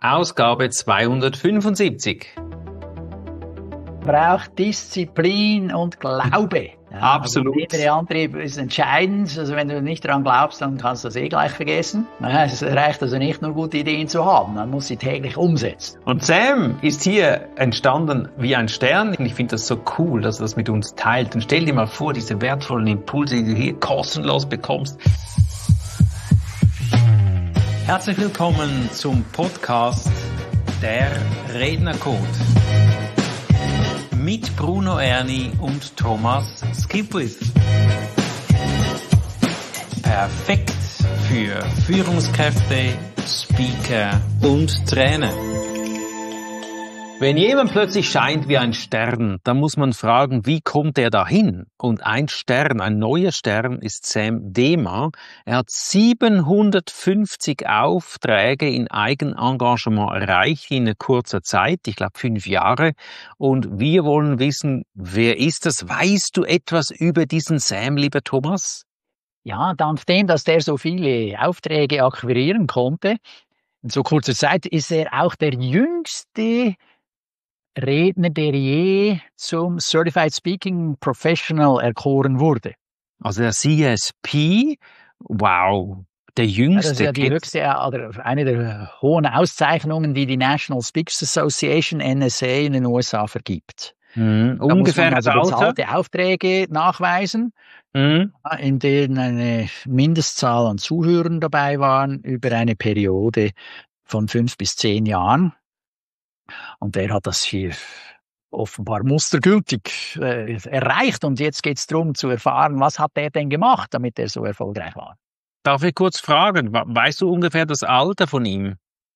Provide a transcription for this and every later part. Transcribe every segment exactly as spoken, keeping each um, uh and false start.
Ausgabe zweihundertfünfundsiebzig. Braucht Disziplin und Glaube. Ja, Absolut. Also der innere Antrieb ist entscheidend. Also wenn du nicht daran glaubst, dann kannst du das eh gleich vergessen. Ja, es reicht also nicht nur gute Ideen zu haben, man muss sie täglich umsetzen. Und Sam ist hier entstanden wie ein Stern. Und ich finde das so cool, dass er das mit uns teilt. Und stell dir mal vor, diese wertvollen Impulse, die du hier kostenlos bekommst. Herzlich willkommen zum Podcast Der Rednercode. Mit Bruno Erni und Thomas Skipwith. Perfekt für Führungskräfte, Speaker und Trainer. Wenn jemand plötzlich scheint wie ein Stern, dann muss man fragen, wie kommt er dahin? Und ein Stern, ein neuer Stern ist Sam Dehmer. Er hat siebenhundertfünfzig Aufträge in Eigenengagement erreicht in kurzer Zeit, ich glaube fünf Jahre. Und wir wollen wissen, wer ist das? Weißt du etwas über diesen Sam, lieber Thomas? Ja, dank dem, dass der so viele Aufträge akquirieren konnte, in so kurzer Zeit ist er auch der jüngste Redner, der je zum Certified Speaking Professional erkoren wurde. Also der C S P, wow, der jüngste. Das ist ja die höchste, oder eine der hohen Auszeichnungen, die die National Speakers Association, N S A, in den U S A vergibt. Mhm. Da Ungefähr muss man also Alter. bezahlte Aufträge nachweisen, Mhm. in denen eine Mindestzahl an Zuhörern dabei waren, über eine Periode von fünf bis zehn Jahren. Und der hat das hier offenbar mustergültig äh, erreicht. Und jetzt geht es darum zu erfahren, was hat der denn gemacht, damit er so erfolgreich war. Darf ich kurz fragen, weißt du ungefähr das Alter von ihm?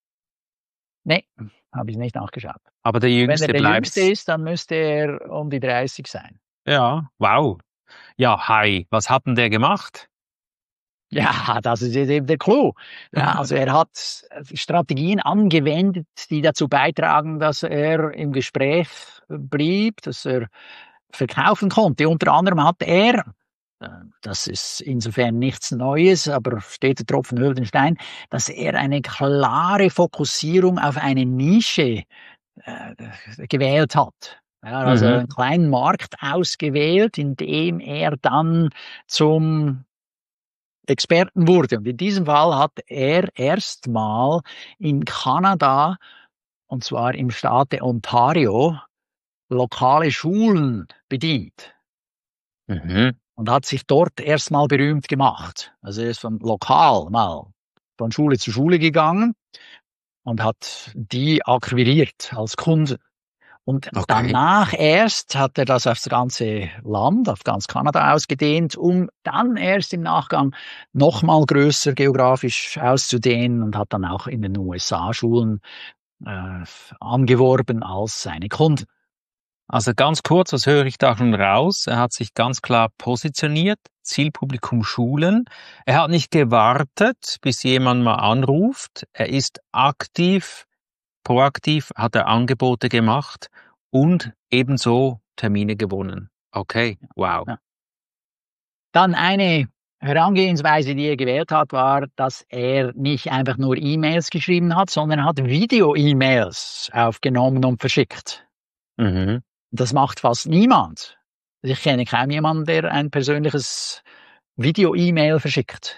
Nee, habe ich nicht nachgeschaut. Aber der Jüngste Wenn er der bleibt's. Jüngste ist, dann müsste er um die dreißig sein. Ja, wow. Ja, hi, was hat denn der gemacht? Ja, das ist jetzt eben der Clou. Ja, also er hat Strategien angewendet, die dazu beitragen, dass er im Gespräch blieb, dass er verkaufen konnte. Unter anderem hat er, das ist insofern nichts Neues, aber steht der Tropfen höhlt den Stein, dass er eine klare Fokussierung auf eine Nische äh, gewählt hat. Ja, also Mhm. einen kleinen Markt ausgewählt, in dem er dann zum Experten wurde. Und in diesem Fall hat er erstmal in Kanada, und zwar im Staate Ontario, lokale Schulen bedient. Mhm. Und hat sich dort erstmal berühmt gemacht. Also er ist von lokal mal von Schule zu Schule gegangen und hat die akquiriert als Kunden. Und Okay. danach erst hat er das aufs ganze Land, auf ganz Kanada ausgedehnt, um dann erst im Nachgang nochmal größer geografisch auszudehnen und hat dann auch in den U S A Schulen äh, angeworben als seine Kunden. Also ganz kurz, was höre ich da schon raus? Er hat sich ganz klar positioniert, Zielpublikum Schulen. Er hat nicht gewartet, bis jemand mal anruft. Er ist aktiv, proaktiv, hat er Angebote gemacht und ebenso Termine gewonnen. Okay, wow. Ja. Dann eine Herangehensweise, die er gewählt hat, war, dass er nicht einfach nur E-Mails geschrieben hat, sondern er hat Video-E-Mails aufgenommen und verschickt. Mhm. Das macht fast niemand. Ich kenne kaum jemanden, der ein persönliches Video-E-Mail verschickt.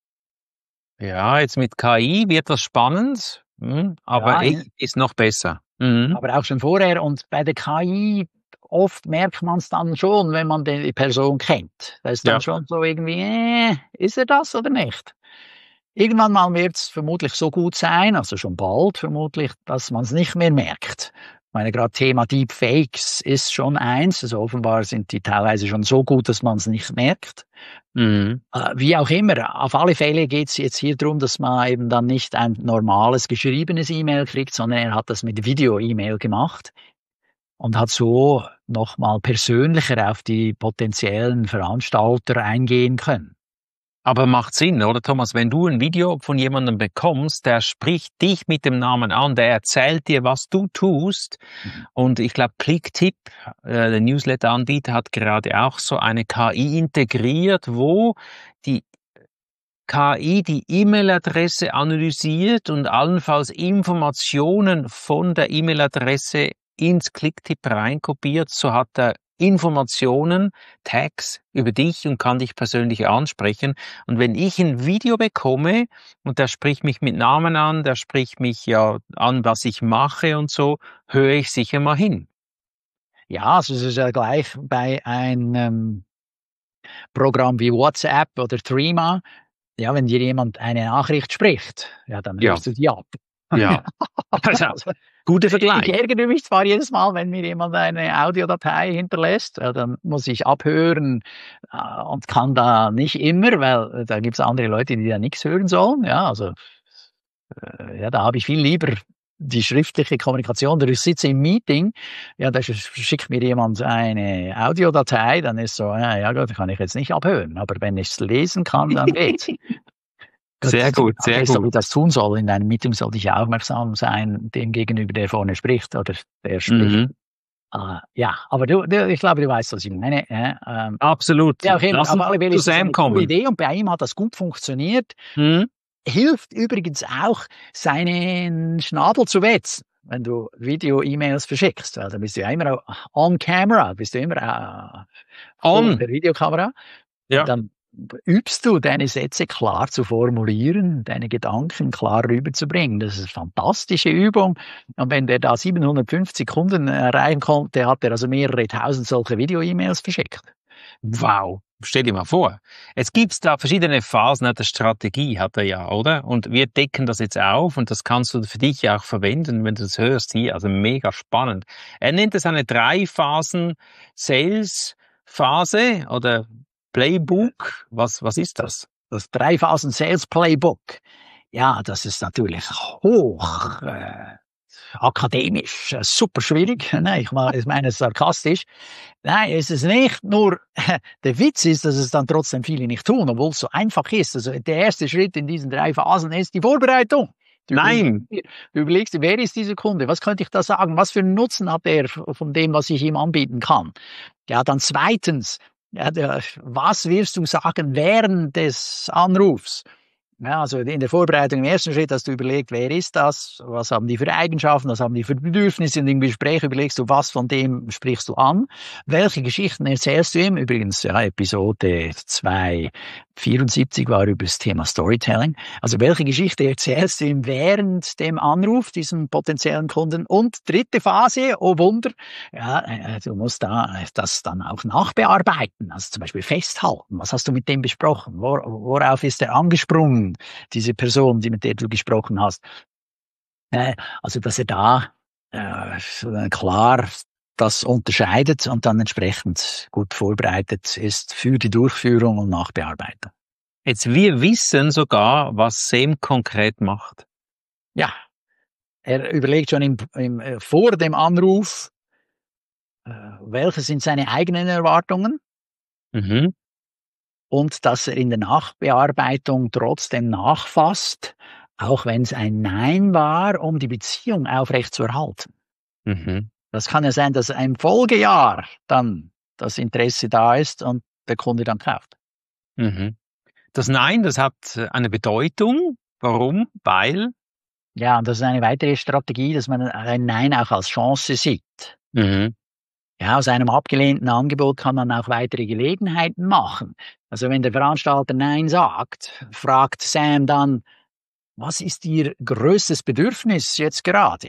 Ja, jetzt mit K I wird das spannend, hm, aber Ja, ich ist noch besser. Mhm. aber auch schon vorher. Und bei der K I, oft merkt man es dann schon, wenn man die Person kennt. Da ist dann Ja. schon so irgendwie, äh, ist er das oder nicht? Irgendwann mal wird es vermutlich so gut sein, also schon bald vermutlich, dass man es nicht mehr merkt. Ich meine, gerade Thema Deepfakes ist schon eins. Also offenbar sind die teilweise schon so gut, dass man es nicht merkt. Mhm. Äh, wie auch immer, auf alle Fälle geht es jetzt hier darum, dass man eben dann nicht ein normales geschriebenes E-Mail kriegt, sondern er hat das mit Video-E-Mail gemacht und hat so nochmal persönlicher auf die potenziellen Veranstalter eingehen können. Aber macht Sinn, oder Thomas? Wenn du ein Video von jemandem bekommst, der spricht dich mit dem Namen an, der erzählt dir, was du tust. Mhm. Und ich glaube, Clicktip, äh, der Newsletter-Anbieter, hat gerade auch so eine K I integriert, wo die K I die E-Mail-Adresse analysiert und allenfalls Informationen von der E-Mail-Adresse ins Clicktip reinkopiert, so hat er Informationen, Tags über dich und kann dich persönlich ansprechen. Und wenn ich ein Video bekomme und der spricht mich mit Namen an, der spricht mich ja an, was ich mache und so, höre ich sicher mal hin. Ja, also es ist ja gleich bei einem Programm wie WhatsApp oder Threema. Ja, wenn dir jemand eine Nachricht spricht, ja, dann Ja. hörst du die ab. Ja, also, guter Vergleich. Ich ärgere mich zwar jedes Mal, wenn mir jemand eine Audiodatei hinterlässt, ja, dann muss ich abhören äh, und kann da nicht immer, weil äh, da gibt es andere Leute, die da nichts hören sollen. Ja, also äh, ja, da habe ich viel lieber die schriftliche Kommunikation. Oder ich sitze im Meeting, ja, da schickt mir jemand eine Audiodatei, dann ist so, ja, ja gut, kann ich jetzt nicht abhören. Aber wenn ich es lesen kann, dann geht's. Sehr gut, sehr gut. Wie gut. das tun soll. In einem Meeting sollte ich aufmerksam sein, dem gegenüber, der vorne spricht oder der spricht. Mhm. Uh, ja, aber du, du, ich glaube, du weißt, was ich meine. Äh, ähm, Absolut. Ja, okay, Lass auf uns alle Fälle zu ist das Sam eine coole kommen. Idee und bei ihm hat das gut funktioniert. Hm? Hilft übrigens auch, seinen Schnabel zu wetzen, wenn du Video-E-Mails verschickst. Weil dann bist du ja immer on camera, bist du immer äh, On. der Videokamera. Ja. Und dann übst du, deine Sätze klar zu formulieren, deine Gedanken klar rüberzubringen. Das ist eine fantastische Übung. Und wenn der da siebenhundertfünfzig Kunden erreichen konnte, hat er also mehrere tausend solche Video-E-Mails verschickt. Wow. Stell dir mal vor. Es gibt da verschiedene Phasen der Strategie, hat er ja, oder? Und wir decken das jetzt auf und das kannst du für dich auch verwenden, wenn du das hörst hier. Also mega spannend. Er nennt es eine Drei-Phasen-Sales-Phase oder Playbook. Was, was ist das? Das Drei-Phasen-Sales-Playbook. Ja, das ist natürlich hoch äh, akademisch, äh, super schwierig. Nein, ich meine es sarkastisch. Nein, es ist nicht nur, der Witz ist, dass es dann trotzdem viele nicht tun, obwohl es so einfach ist. Also der erste Schritt in diesen drei Phasen ist die Vorbereitung. Du Nein! Überlegst, du überlegst, wer ist dieser Kunde? Was könnte ich da sagen? Was für einen Nutzen hat er von dem, was ich ihm anbieten kann? Ja, dann zweitens, ja, der, was wirst du sagen während des Anrufs? Ja, also in der Vorbereitung im ersten Schritt hast du überlegt, wer ist das, was haben die für Eigenschaften, was haben die für Bedürfnisse, und im Gespräch überlegst du, was von dem sprichst du an, welche Geschichten erzählst du ihm, übrigens, ja, Episode zweihundertvierundsiebzig war über das Thema Storytelling, also welche Geschichte erzählst du ihm während dem Anruf, diesem potenziellen Kunden, und dritte Phase, oh Wunder, ja, du musst da das dann auch nachbearbeiten, also zum Beispiel festhalten, was hast du mit dem besprochen, Wor worauf ist er angesprungen, diese Person, die mit der du gesprochen hast. Äh, also, dass er da äh, klar das unterscheidet und dann entsprechend gut vorbereitet ist für die Durchführung und Nachbearbeitung. Jetzt, wir wissen sogar, was Sam konkret macht. Ja, er überlegt schon im, im, äh, vor dem Anruf, äh, welche sind seine eigenen Erwartungen. Mhm. Und dass er in der Nachbearbeitung trotzdem nachfasst, auch wenn es ein Nein war, um die Beziehung aufrechtzuerhalten. Mhm. Das kann ja sein, dass im Folgejahr dann das Interesse da ist und der Kunde dann kauft. Mhm. Das Nein, das hat eine Bedeutung. Warum? Weil? Ja, und das ist eine weitere Strategie, dass man ein Nein auch als Chance sieht. Mhm. Ja, aus einem abgelehnten Angebot kann man auch weitere Gelegenheiten machen. Also wenn der Veranstalter Nein sagt, fragt Sam dann, was ist Ihr größtes Bedürfnis jetzt gerade?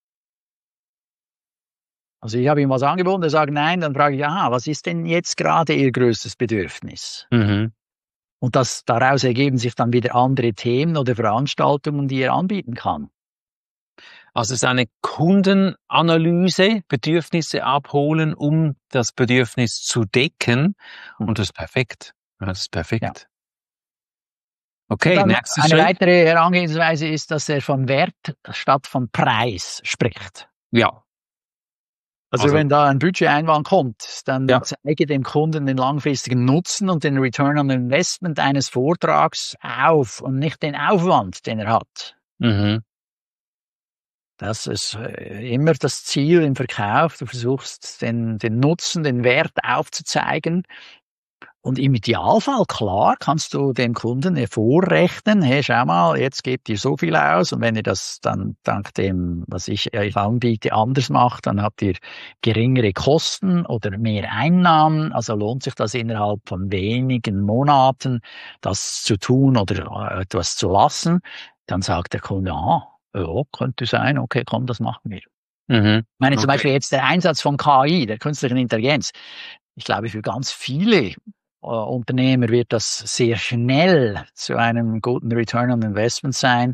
Also ich habe ihm was angeboten, er sagt Nein, dann frage ich, aha, was ist denn jetzt gerade Ihr größtes Bedürfnis? Mhm. Und das, daraus ergeben sich dann wieder andere Themen oder Veranstaltungen, die er anbieten kann. Also es ist eine Kundenanalyse, Bedürfnisse abholen, um das Bedürfnis zu decken. Und das ist perfekt. Ja, das ist perfekt. Ja. Okay, nächstes Eine Schritt. weitere Herangehensweise ist, dass er von Wert statt von Preis spricht. Ja. Also, Also wenn da ein Budgeteinwand kommt, dann ja. zeige dem Kunden den langfristigen Nutzen und den Return on Investment eines Vortrags auf und nicht den Aufwand, den er hat. Mhm. Das ist immer das Ziel im Verkauf. Du versuchst den, den Nutzen, den Wert aufzuzeigen Und im Idealfall, klar, kannst du dem Kunden hervorrechnen, hey, schau mal, jetzt gebt ihr so viel aus und wenn ihr das dann dank dem, was ich euch anbiete, anders macht, dann habt ihr geringere Kosten oder mehr Einnahmen, also lohnt sich das innerhalb von wenigen Monaten, das zu tun oder äh, etwas zu lassen, dann sagt der Kunde, ah, ja, könnte sein, okay, komm, das machen wir. Mhm. Ich meine Okay. zum Beispiel jetzt der Einsatz von K I, der künstlichen Intelligenz. Ich glaube, für ganz viele äh, Unternehmer wird das sehr schnell zu einem guten Return on Investment sein.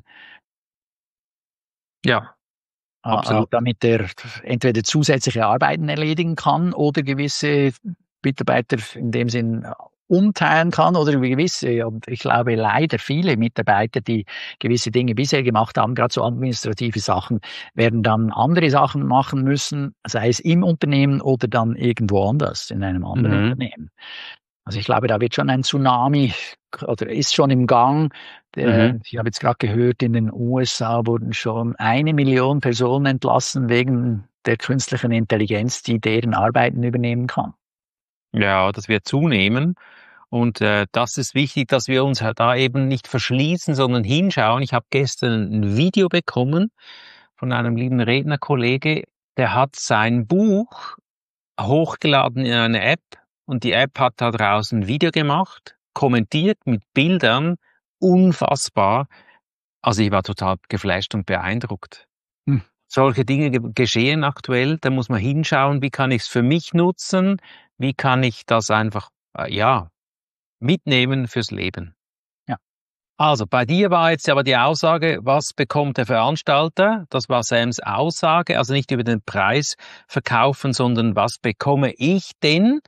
Ja, äh, absolut. Damit er entweder zusätzliche Arbeiten erledigen kann oder gewisse Mitarbeiter in dem Sinn umteilen kann oder gewisse, und ich glaube leider viele Mitarbeiter, die gewisse Dinge bisher gemacht haben, gerade so administrative Sachen, werden dann andere Sachen machen müssen, sei es im Unternehmen oder dann irgendwo anders in einem anderen Mhm. Unternehmen. Also ich glaube, da wird schon ein Tsunami oder ist schon im Gang. Der, Mhm. ich habe jetzt gerade gehört, in den U S A wurden schon eine Million Personen entlassen wegen der künstlichen Intelligenz, die deren Arbeiten übernehmen kann. Ja, das wird zunehmen. Und äh, das ist wichtig, dass wir uns halt da eben nicht verschließen, sondern hinschauen. Ich habe gestern ein Video bekommen von einem lieben Rednerkollege, der hat sein Buch hochgeladen in eine App und die App hat da draußen ein Video gemacht, kommentiert mit Bildern, unfassbar. Also ich war total geflasht und beeindruckt. Hm. Solche Dinge ge- geschehen aktuell, da muss man hinschauen, wie kann ich es für mich nutzen, wie kann ich das einfach, äh, ja, mitnehmen fürs Leben. Ja. Also bei dir war jetzt aber die Aussage, was bekommt der Veranstalter? Das war Sams Aussage, also nicht über den Preis verkaufen, sondern was bekomme ich denn?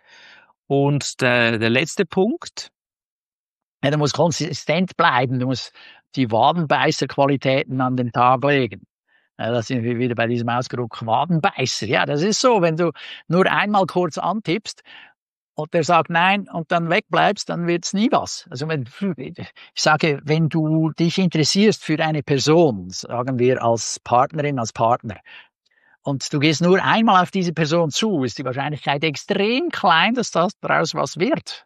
Und der, der letzte Punkt. Ja, du musst konsistent bleiben, du musst die Wadenbeißerqualitäten an den Tag legen. Ja, da sind wir wieder bei diesem Ausdruck Wadenbeißer. Ja, das ist so, wenn du nur einmal kurz antippst und der sagt nein und dann wegbleibst, dann wird's nie was. Also wenn, ich sage, wenn du dich interessierst für eine Person, sagen wir als Partnerin, als Partner, und du gehst nur einmal auf diese Person zu, ist die Wahrscheinlichkeit extrem klein, dass das daraus was wird.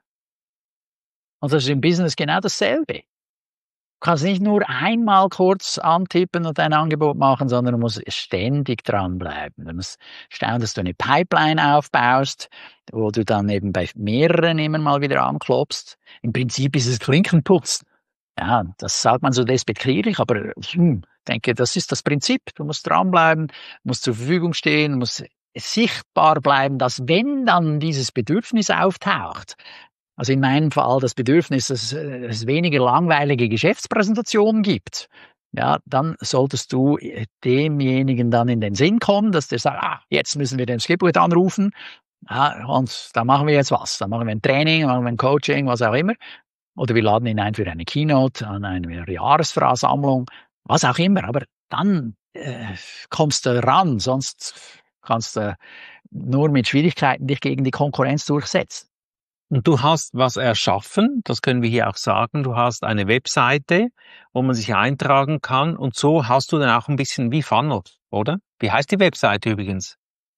Und das ist im Business genau dasselbe. Du kannst nicht nur einmal kurz antippen und ein Angebot machen, sondern du musst ständig dranbleiben. Du musst schauen, dass du eine Pipeline aufbaust, wo du dann eben bei mehreren immer mal wieder anklopfst. Im Prinzip ist es Klinkenputzen. Ja, das sagt man so despektierlich, aber hm, ich denke, das ist das Prinzip. Du musst dranbleiben, musst zur Verfügung stehen, musst sichtbar bleiben, dass wenn dann dieses Bedürfnis auftaucht, also in meinem Fall das Bedürfnis, dass es weniger langweilige Geschäftspräsentationen gibt, ja, dann solltest du demjenigen dann in den Sinn kommen, dass der sagt, ah, jetzt müssen wir den Skipwood anrufen, ja, und da machen wir jetzt was. Da machen wir ein Training, machen wir ein Coaching, was auch immer. Oder wir laden ihn ein für eine Keynote, an eine Jahresversammlung, was auch immer. Aber dann äh, kommst du ran, sonst kannst du nur mit Schwierigkeiten dich gegen die Konkurrenz durchsetzen. Und du hast was erschaffen, das können wir hier auch sagen. Du hast eine Webseite, wo man sich eintragen kann und so hast du dann auch ein bisschen wie Funnel, oder? Wie heißt die Webseite übrigens?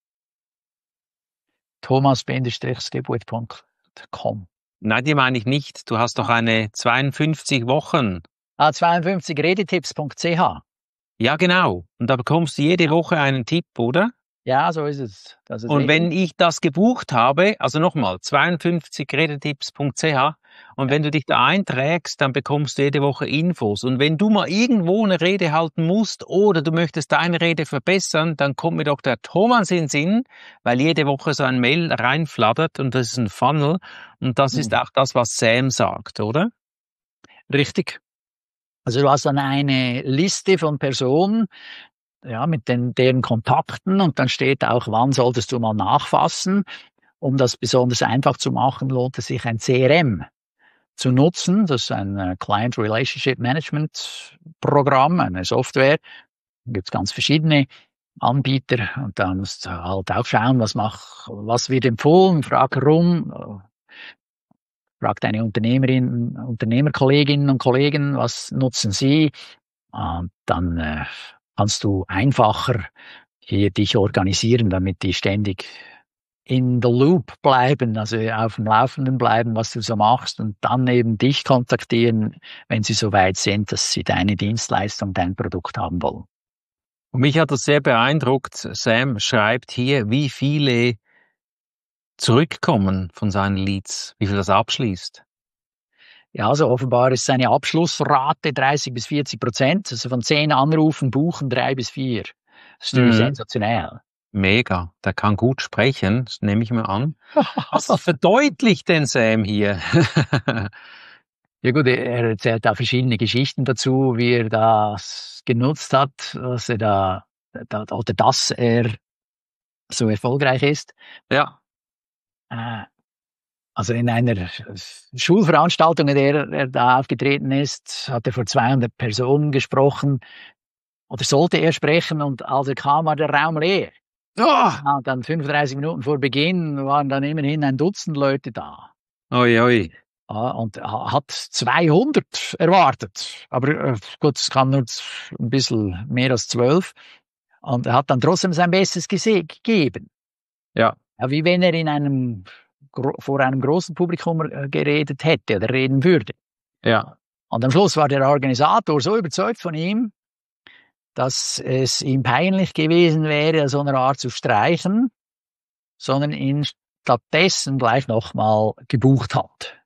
thomas Skipwood Punkt com. Nein, die meine ich nicht. Du hast doch eine zweiundfünfzig Wochen. Ah, zweiundfünfzig redetipps Punkt c h. Ja, genau. Und da bekommst du jede Woche einen Tipp, oder? Ja, so ist es. Das ist Und richtig. wenn ich das gebucht habe, also nochmal, zweiundfünfzig redetipps Punkt c h, und wenn du dich da einträgst, dann bekommst du jede Woche Infos. Und wenn du mal irgendwo eine Rede halten musst oder du möchtest deine Rede verbessern, dann kommt mir doch der Thomas in den Sinn, weil jede Woche so ein Mail reinflattert und das ist ein Funnel. Und das Mhm. ist auch das, was Sam sagt, oder? Richtig. Also du hast dann eine Liste von Personen, ja, mit den, deren Kontakten und dann steht auch, wann solltest du mal nachfassen. Um das besonders einfach zu machen, lohnt es sich ein C R M zu nutzen. Das ist ein Client Relationship Management Programm, eine Software. Da gibt es ganz verschiedene Anbieter und da musst du halt auch schauen, was mach, was wird empfohlen, frag rum, frag deine Unternehmerin, Unternehmerkolleginnen und Kollegen, was nutzen sie? Und dann äh, kannst du einfacher hier dich organisieren, damit die ständig in the loop bleiben, also auf dem Laufenden bleiben, was du so machst und dann eben dich kontaktieren, wenn sie so weit sind, dass sie deine Dienstleistung, dein Produkt haben wollen. Und mich hat das sehr beeindruckt. Sam schreibt hier, wie viele zurückkommen von seinen Leads, wie viel das abschließt. Ja, also offenbar ist seine Abschlussrate dreißig bis vierzig Prozent. Also von zehn Anrufen buchen drei bis vier. Das ist natürlich mhm. sensationell. Mega. Der kann gut sprechen, das nehme ich mal an. Was verdeutlicht denn Sam hier? Ja gut, er erzählt da verschiedene Geschichten dazu, wie er das genutzt hat, dass er da, da oder dass er so erfolgreich ist. Ja. Äh, Also in einer Schulveranstaltung, in der er da aufgetreten ist, hat er vor zweihundert Personen gesprochen oder sollte er sprechen und als er kam, war der Raum leer. Oh. Ja, dann fünfunddreißig Minuten vor Beginn waren dann immerhin ein Dutzend Leute da. Oi, oi. Ja, und er hat zweihundert erwartet. Aber äh, gut, es kam nur ein bisschen mehr als zwölf. Und er hat dann trotzdem sein Bestes gegeben. Ja. Ja, wie wenn er in einem vor einem großen Publikum geredet hätte oder reden würde. Ja. Und am Schluss war der Organisator so überzeugt von ihm, dass es ihm peinlich gewesen wäre, so eine Art zu streichen, sondern ihn stattdessen gleich nochmal gebucht hat.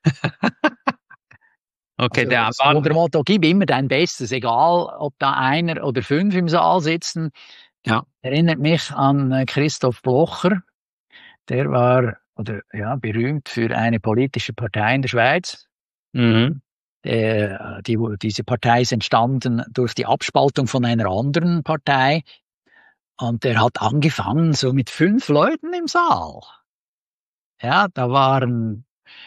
Okay, also, der das unter dem Motto, gib immer dein Bestes, egal ob da einer oder fünf im Saal sitzen. Ja. Erinnert mich an Christoph Blocher, der war oder ja berühmt für eine politische Partei in der Schweiz. Mhm. Der, die, diese Partei ist entstanden durch die Abspaltung von einer anderen Partei. Und der hat angefangen so mit fünf Leuten im Saal. Ja, da waren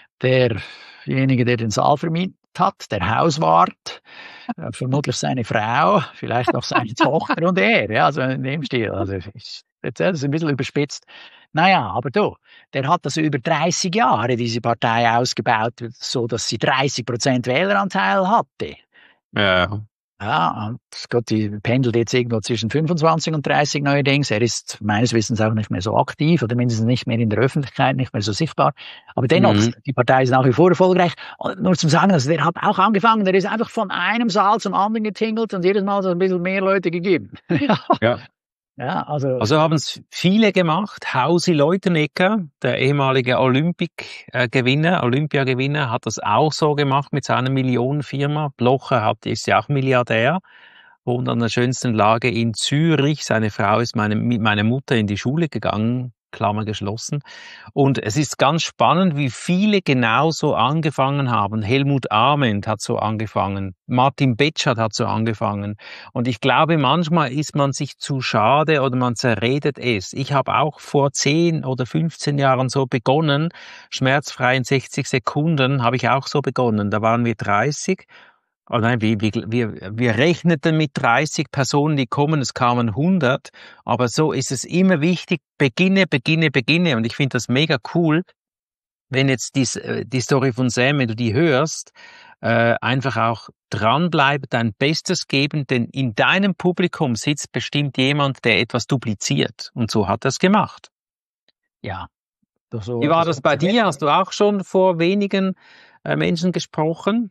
derjenige, der den Saal vermietet hat, der Hauswart, äh, vermutlich seine Frau, vielleicht noch seine Tochter und er. Ja, also in dem Stil. Also ich erzähle das ein bisschen überspitzt. Naja, aber du, der hat das über dreißig Jahre, diese Partei ausgebaut, so dass sie dreißig Prozent Wähleranteil hatte. Ja. Ja, und Gott, die pendelt jetzt irgendwo zwischen fünfundzwanzig und dreißig neuerdings. Er ist meines Wissens auch nicht mehr so aktiv oder mindestens nicht mehr in der Öffentlichkeit, nicht mehr so sichtbar. Aber dennoch, mhm. die Partei ist nach wie vor erfolgreich. Und nur zum Sagen, also der hat auch angefangen, der ist einfach von einem Saal zum anderen getingelt und jedes Mal so ein bisschen mehr Leute gegeben. Ja. Ja, also. Also haben es viele gemacht. Hausi Leutenegger, der ehemalige Olympic-Gewinner, Olympiagewinner, hat das auch so gemacht mit seiner Millionenfirma. Blocher hat, ist ja auch Milliardär, wohnt an der schönsten Lage in Zürich. Seine Frau ist meine, mit meiner Mutter in die Schule gegangen, Klammer geschlossen. Und es ist ganz spannend, wie viele genauso angefangen haben. Helmut Arment hat so angefangen. Martin Betschart hat so angefangen. Und ich glaube, manchmal ist man sich zu schade oder man zerredet es. Ich habe auch vor zehn oder fünfzehn Jahren so begonnen. Schmerzfrei in sechzig Sekunden habe ich auch so begonnen. Da waren wir dreißig. Oh nein, wir, wir, wir rechneten mit dreißig Personen, die kommen, es kamen hundert. Aber so ist es immer wichtig, beginne, beginne, beginne. Und ich finde das mega cool, wenn jetzt die, die Story von Sam, wenn du die hörst, äh, einfach auch dranbleiben, dein Bestes geben, denn in deinem Publikum sitzt bestimmt jemand, der etwas dupliziert. Und so hat er es gemacht. Ja. So, Wie war das bei dir? Hast du auch schon vor wenigen äh, Menschen gesprochen?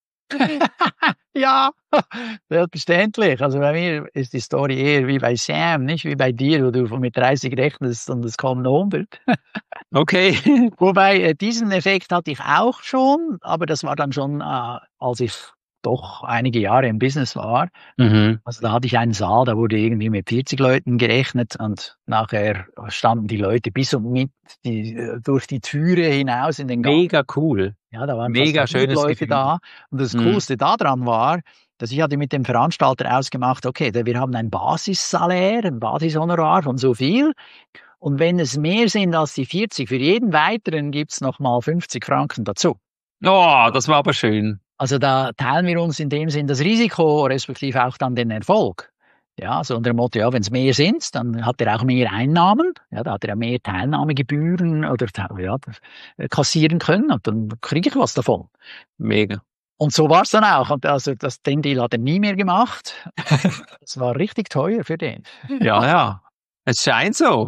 Ja, selbstverständlich. Also bei mir ist die Story eher wie bei Sam, nicht wie bei dir, wo du mit dreißig rechnest und es kommen hundert. Okay. Wobei, äh, diesen Effekt hatte ich auch schon, aber das war dann schon, äh, als ich doch einige Jahre im Business war. Mhm. Also da hatte ich einen Saal, da wurde irgendwie mit vierzig Leuten gerechnet und nachher standen die Leute bis und mit die, durch die Türe hinaus in den Gang. Mega cool. Ja, da waren Mega fast schönes Leute Gefühl. da. Und das Mhm. Coolste daran war, dass ich hatte mit dem Veranstalter ausgemacht, okay, wir haben ein Basissalär, ein Basishonorar von so viel. Und wenn es mehr sind als die vierzig, für jeden weiteren gibt's nochmal fünfzig Franken dazu. Oh, das war aber schön. Also da teilen wir uns in dem Sinn das Risiko, respektive auch dann den Erfolg. Ja, so unter dem Motto, ja, wenn es mehr sind, dann hat er auch mehr Einnahmen, ja, da hat er ja mehr Teilnahmegebühren oder ja, kassieren können und dann kriege ich was davon. Mega. Und so war's dann auch. Und also das, den Deal hat er nie mehr gemacht. Das war richtig teuer für den. Ja, ja. Es scheint so.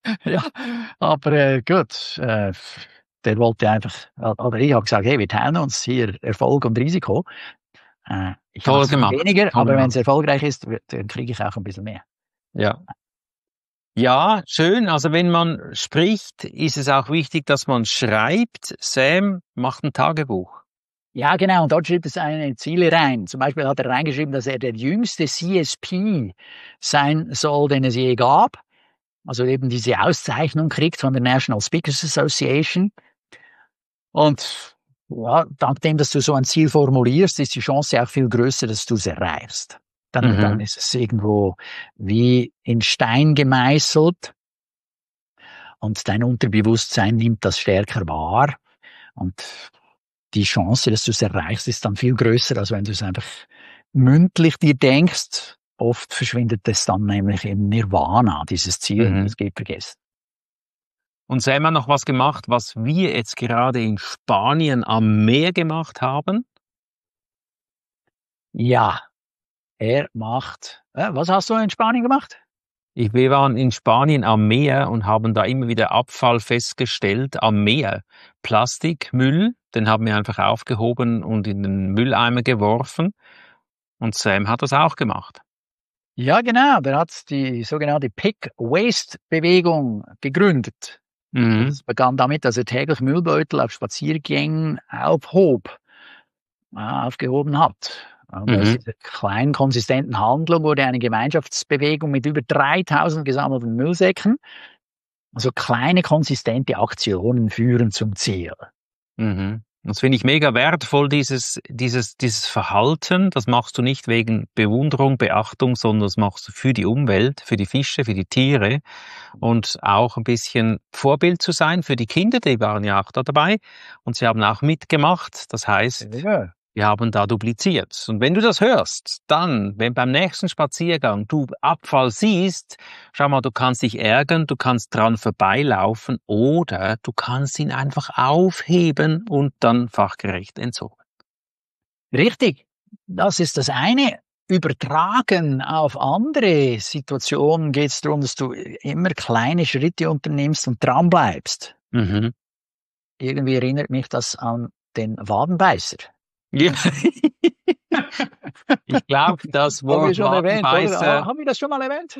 Ja, aber äh, gut, äh, der wollte einfach, oder ich habe gesagt, hey, wir teilen uns hier Erfolg und Risiko. Äh, ich Toll mache gemacht. weniger, Toll aber wenn es gemacht. erfolgreich ist, wird- dann kriege ich auch ein bisschen mehr. Ja. Ja, schön. Also wenn man spricht, ist es auch wichtig, dass man schreibt. Sam macht ein Tagebuch. Ja, genau. Und dort schreibt er seine Ziele rein. Zum Beispiel hat er reingeschrieben, dass er der jüngste C S P sein soll, den es je gab. Also eben diese Auszeichnung kriegt von der National Speakers Association. Und ja, dank dem, dass du so ein Ziel formulierst, ist die Chance auch viel größer, dass du es erreichst. Dann, dann Mhm. ist es irgendwo wie in Stein gemeißelt und dein Unterbewusstsein nimmt das stärker wahr. Und die Chance, dass du es erreichst, ist dann viel größer, als wenn du es einfach mündlich dir denkst. Oft verschwindet es dann nämlich im Nirvana, dieses Ziel, und Mhm. es geht vergessen. Und Sam hat noch was gemacht, was wir jetzt gerade in Spanien am Meer gemacht haben. Ja, er macht, äh, was hast du in Spanien gemacht? Ich, wir waren in Spanien am Meer und haben da immer wieder Abfall festgestellt am Meer. Plastikmüll, den haben wir einfach aufgehoben und in den Mülleimer geworfen. Und Sam hat das auch gemacht. Ja, genau, der hat die sogenannte Pick-Waste-Bewegung gegründet. Mhm. Das begann damit, dass er täglich Müllbeutel auf Spaziergängen aufhob, äh, aufgehoben hat. Und aus Mhm. dieser kleinen, konsistenten Handlung wurde eine Gemeinschaftsbewegung mit über dreitausend gesammelten Müllsäcken. Also kleine, konsistente Aktionen führen zum Ziel. Mhm. Das finde ich mega wertvoll, dieses, dieses, dieses Verhalten. Das machst du nicht wegen Bewunderung, Beachtung, sondern das machst du für die Umwelt, für die Fische, für die Tiere und auch ein bisschen Vorbild zu sein für die Kinder, die waren ja auch da dabei und sie haben auch mitgemacht. Das heißt, Ja. wir haben da dupliziert. Und wenn du das hörst, dann, wenn beim nächsten Spaziergang du Abfall siehst, schau mal, du kannst dich ärgern, du kannst dran vorbeilaufen oder du kannst ihn einfach aufheben und dann fachgerecht entsorgen. Richtig. Das ist das eine. Übertragen auf andere Situationen geht es darum, dass du immer kleine Schritte unternimmst und dran bleibst. Mhm. Irgendwie erinnert mich das an den Wadenbeißer. Ja. Ich glaube, das Haben wir Wort schon erwähnt, oder? Wadenbeißer Haben wir das schon mal erwähnt?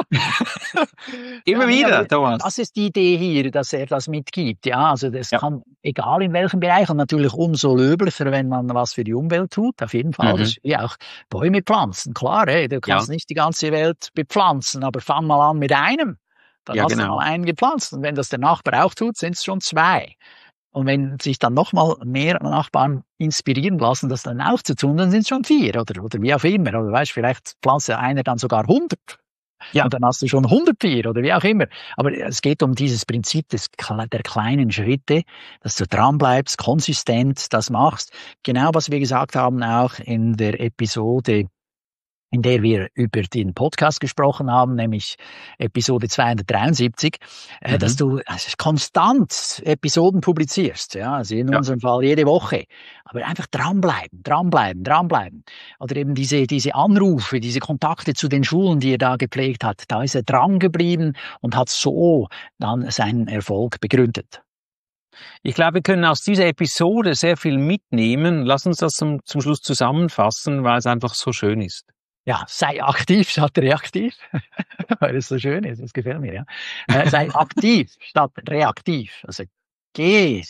immer Ja, nee, wieder, aber Thomas. das ist die Idee hier, dass er das mitgibt. Ja, also das Ja. kann, egal in welchem Bereich, und natürlich umso löblicher, wenn man was für die Umwelt tut, auf jeden Fall. Mhm. Das ist wie auch Bäume pflanzen. Klar, ey, du kannst Ja. nicht die ganze Welt bepflanzen, aber fang mal an mit einem. Dann Ja, hast genau. du mal einen gepflanzt. Und wenn das der Nachbar auch tut, sind es schon zwei. Und wenn sich dann nochmal mehr Nachbarn inspirieren lassen, das dann auch zu tun, dann sind es schon vier oder, oder wie auch immer. Oder weißt, vielleicht pflanzt einer dann sogar hundert. Ja. Und dann hast du schon hundertvier oder wie auch immer. Aber es geht um dieses Prinzip des, der kleinen Schritte, dass du dran bleibst, konsistent das machst. Genau, was wir gesagt haben auch in der Episode, in der wir über den Podcast gesprochen haben, nämlich Episode zweihundertdreiundsiebzig, äh, Mhm. dass du also konstant Episoden publizierst, ja, also in Ja. unserem Fall jede Woche, aber einfach dranbleiben, dranbleiben, dranbleiben. Oder eben diese, diese Anrufe, diese Kontakte zu den Schulen, die er da gepflegt hat, da ist er dran geblieben und hat so dann seinen Erfolg begründet. Ich glaube, wir können aus dieser Episode sehr viel mitnehmen. Lass uns das zum, zum Schluss zusammenfassen, weil es einfach so schön ist. Ja, sei aktiv statt reaktiv, weil es so schön ist, das gefällt mir, ja. Äh, sei aktiv statt reaktiv. Also geh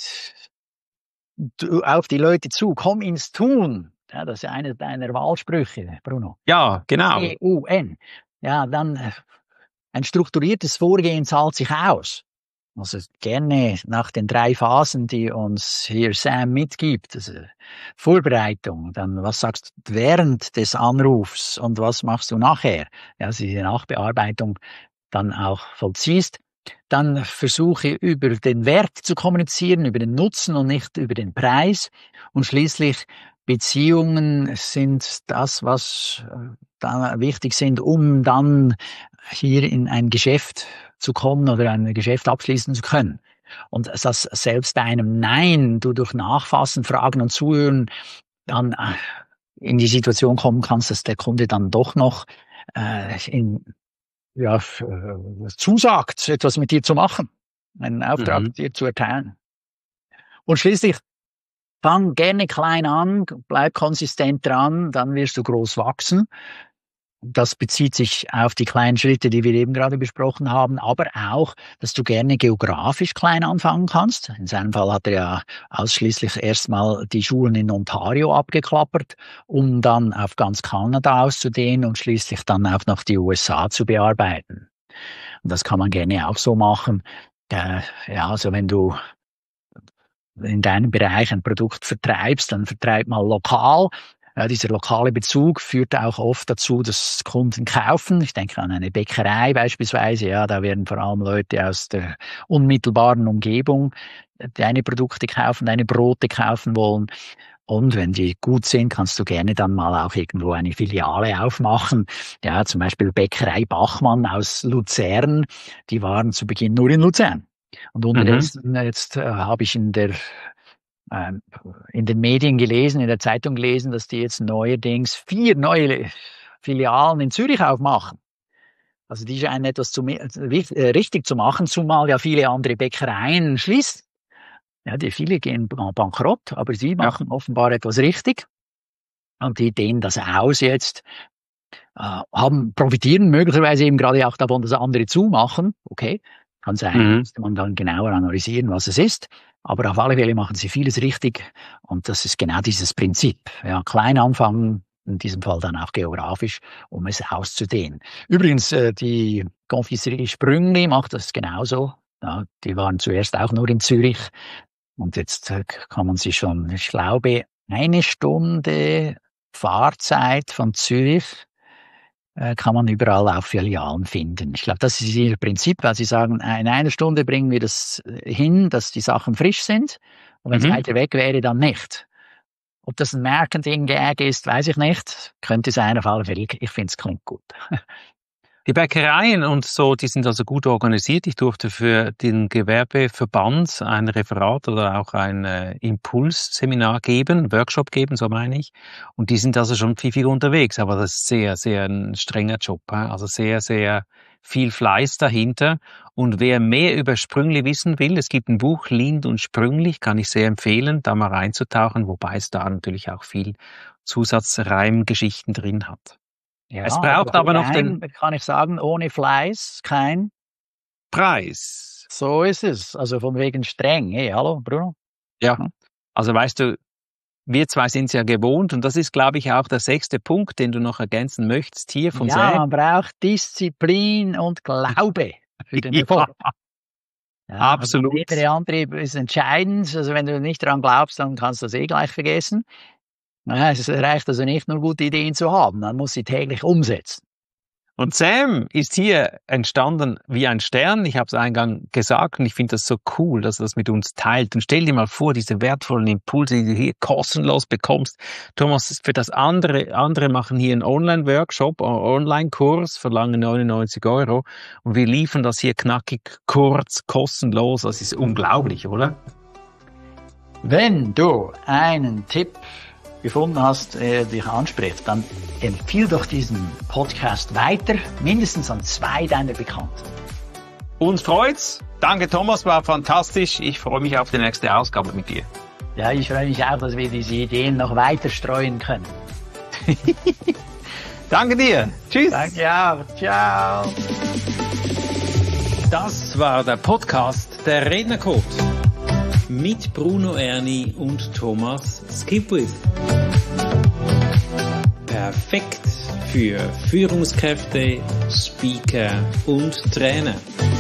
du, auf die Leute zu, komm ins Tun. Ja, das ist einer deiner Wahlsprüche, Bruno. Ja, genau. T U N. Ja, dann äh, ein strukturiertes Vorgehen zahlt sich aus. Also gerne nach den drei Phasen, die uns hier Sam mitgibt. Also Vorbereitung, dann was sagst du während des Anrufs und was machst du nachher? Ja, also die Nachbearbeitung dann auch vollziehst. Dann versuche über den Wert zu kommunizieren, über den Nutzen und nicht über den Preis. Und schließlich Beziehungen sind das, was da wichtig sind, um dann hier in ein Geschäft zu kommen oder ein Geschäft abschließen zu können. Und dass selbst einem Nein du durch Nachfassen, Fragen und Zuhören dann in die Situation kommen kannst, dass der Kunde dann doch noch äh, in ja, äh, zusagt, etwas mit dir zu machen, einen Auftrag Mhm. dir zu erteilen. Und schließlich fang gerne klein an, bleib konsistent dran, dann wirst du groß wachsen. Das bezieht sich auf die kleinen Schritte, die wir eben gerade besprochen haben, aber auch, dass du gerne geografisch klein anfangen kannst. In seinem Fall hat er ja ausschließlich erstmal die Schulen in Ontario abgeklappert, um dann auf ganz Kanada auszudehnen und schließlich dann auch noch die U S A zu bearbeiten. Und das kann man gerne auch so machen. Äh, ja, also wenn du in deinem Bereich ein Produkt vertreibst, dann vertreib mal lokal. Ja, dieser lokale Bezug führt auch oft dazu, dass Kunden kaufen. Ich denke an eine Bäckerei beispielsweise. Ja, da werden vor allem Leute aus der unmittelbaren Umgebung deine Produkte kaufen, deine Brote kaufen wollen. Und wenn die gut sind, kannst du gerne dann mal auch irgendwo eine Filiale aufmachen. Ja, zum Beispiel Bäckerei Bachmann aus Luzern. Die waren zu Beginn nur in Luzern. Und unterdessen, mhm. jetzt äh, habe ich in der in den Medien gelesen, in der Zeitung gelesen, dass die jetzt neuerdings vier neue Filialen in Zürich aufmachen. Also die scheinen etwas zu, richtig zu machen, zumal ja viele andere Bäckereien schließen. Ja, die viele gehen bankrott, aber sie machen ja. offenbar etwas richtig. Und die dehnen das aus jetzt, äh, haben, profitieren möglicherweise eben gerade auch davon, dass andere zumachen. Okay, kann sein, mhm. müsste man dann genauer analysieren, was es ist. Aber auf alle Fälle machen sie vieles richtig. Und das ist genau dieses Prinzip. Ja, klein anfangen, in diesem Fall dann auch geografisch, um es auszudehnen. Übrigens, äh, die Confiserie Sprüngli macht das genauso. Ja, die waren zuerst auch nur in Zürich. Und jetzt äh, kann man sie schon, ich glaube, eine Stunde Fahrzeit von Zürich kann man überall auch Filialen finden. Ich glaube, das ist ihr Prinzip, weil sie sagen, in einer Stunde bringen wir das hin, dass die Sachen frisch sind. Und wenn mhm. es weiter weg wäre, dann nicht. Ob das ein Marketing-Gag ist, weiß ich nicht. Könnte sein, auf alle Fälle. Ich finde, es klingt gut. Die Bäckereien und so, die sind also gut organisiert. Ich durfte für den Gewerbeverband ein Referat oder auch ein äh, Impulsseminar geben, Workshop geben, so meine ich. Und die sind also schon pfiffig unterwegs, aber das ist sehr, sehr ein strenger Job. He? Also sehr, sehr viel Fleiß dahinter. Und wer mehr über Sprüngli wissen will, es gibt ein Buch, Lind und Sprüngli, kann ich sehr empfehlen, da mal reinzutauchen, wobei es da natürlich auch viel Zusatzreimgeschichten drin hat. Ja, es braucht aber noch Reim, den... kann ich sagen, ohne Fleiß kein Preis. So ist es. Also von wegen streng. Hey, hallo, Bruno? Ja, also weißt du, wir zwei sind es ja gewohnt und das ist, glaube ich, auch der sechste Punkt, den du noch ergänzen möchtest hier vom Ja, Säge. man braucht Disziplin und Glaube für den Erfolg. Ja, ja, absolut. Also jeder Antrieb ist entscheidend. Also wenn du nicht daran glaubst, dann kannst du das eh gleich vergessen. Ja, es reicht also nicht nur gute Ideen zu haben, man muss sie täglich umsetzen. Und Sam ist hier entstanden wie ein Stern. Ich habe es eingangs gesagt und ich finde das so cool, dass er das mit uns teilt. Und stell dir mal vor, diese wertvollen Impulse, die du hier kostenlos bekommst. Thomas, für das andere, andere machen hier einen Online-Workshop, einen Online-Kurs, verlangen neunundneunzig Euro. Und wir liefern das hier knackig, kurz, kostenlos. Das ist unglaublich, oder? Wenn du einen Tipp gefunden hast, der dich anspricht, dann empfiehl doch diesen Podcast weiter, mindestens an zwei deiner Bekannten. Uns freut's. Danke Thomas, war fantastisch. Ich freue mich auf die nächste Ausgabe mit dir. Ja, ich freue mich auch, dass wir diese Ideen noch weiter streuen können. Danke dir. Tschüss. Danke auch. Ciao. Das war der Podcast der Rednercode. Mit Bruno Erni und Thomas Skipwith. Perfekt für Führungskräfte, Speaker und Trainer.